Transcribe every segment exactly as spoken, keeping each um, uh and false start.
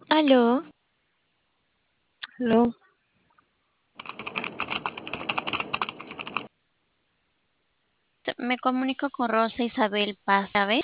Aló, Aló, te- me comunico con Rosa Isabel Paz, ¿sabes?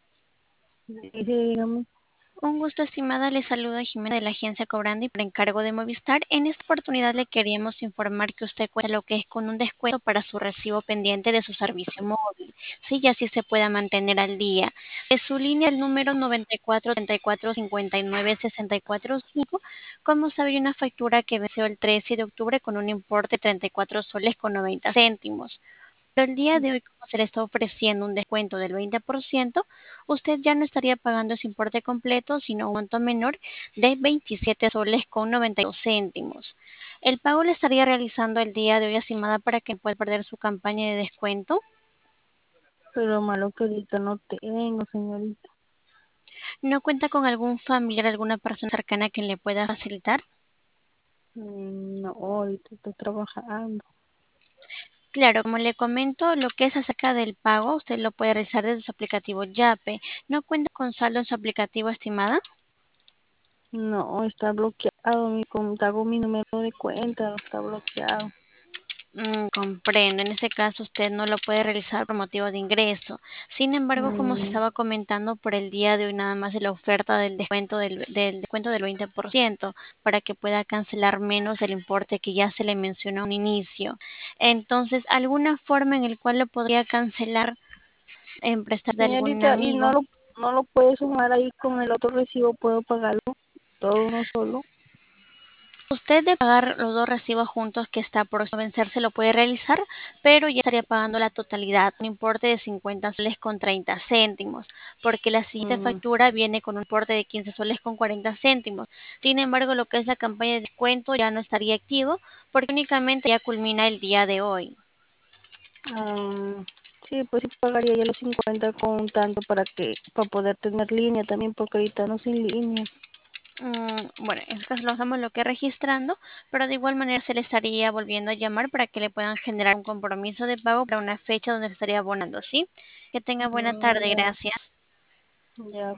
sí, dígame, Un gusto, estimada. Le saluda Jimena de la agencia Cobrandi por encargo de Movistar. En esta oportunidad le queríamos informar que usted cuenta lo que es con un descuento para su recibo pendiente de su servicio móvil. Sí, y así se pueda mantener al día. De su línea, el número noventa y cuatro treinta y cuatro cincuenta y nueve sesenta y cuatro cinco, como sabe, hay una factura que venció el trece de octubre con un importe de treinta y cuatro soles con noventa céntimos. Pero el día de hoy, como se le está ofreciendo un descuento del veinte por ciento, usted ya no estaría pagando ese importe completo, sino un monto menor de veintisiete soles con noventa y dos céntimos. El pago le estaría realizando el día de hoy, estimada, para que pueda perder su campaña de descuento. pero malo que ahorita no tengo, señorita. ¿No cuenta con algún familiar, alguna persona cercana que le pueda facilitar? Mm, No, ahorita estoy trabajando. Claro, como le comento, lo que es acerca del pago, usted lo puede realizar desde su aplicativo Yape. ¿No cuenta con saldo en su aplicativo, estimada? No, está bloqueado mi cuenta, mi número de cuenta, está bloqueado. Mm, comprendo. En ese caso, usted no lo puede realizar por motivo de ingreso. Sin embargo, como se Mm, estaba comentando por el día de hoy, nada más de la oferta del descuento del, del descuento del veinte por ciento para que pueda cancelar menos del importe que ya se le mencionó a un inicio. Entonces, ¿alguna forma en el cual lo podría cancelar en prestar de algún Señorita, ¿y no amigo? lo, no lo puede sumar ahí con el otro recibo? ¿Puedo pagarlo todo uno solo? Usted de pagar los dos recibos juntos que está por vencerse lo puede realizar, pero ya estaría pagando la totalidad, un importe de cincuenta soles con treinta céntimos, porque la siguiente Mm, factura viene con un importe de quince soles con cuarenta céntimos. Sin embargo, lo que es la campaña de descuento ya no estaría activo, porque únicamente ya culmina el día de hoy. ah, sí, pues sí pagaría ya los cincuenta con un tanto para que, para poder tener línea también, porque ahorita no sin línea. Mm, bueno, en este caso lo hacemos lo que registrando, pero de igual manera se le estaría volviendo a llamar para que le puedan generar un compromiso de pago para una fecha donde se estaría abonando, ¿sí? Que tenga buena Mm, tarde, ya, gracias. ya.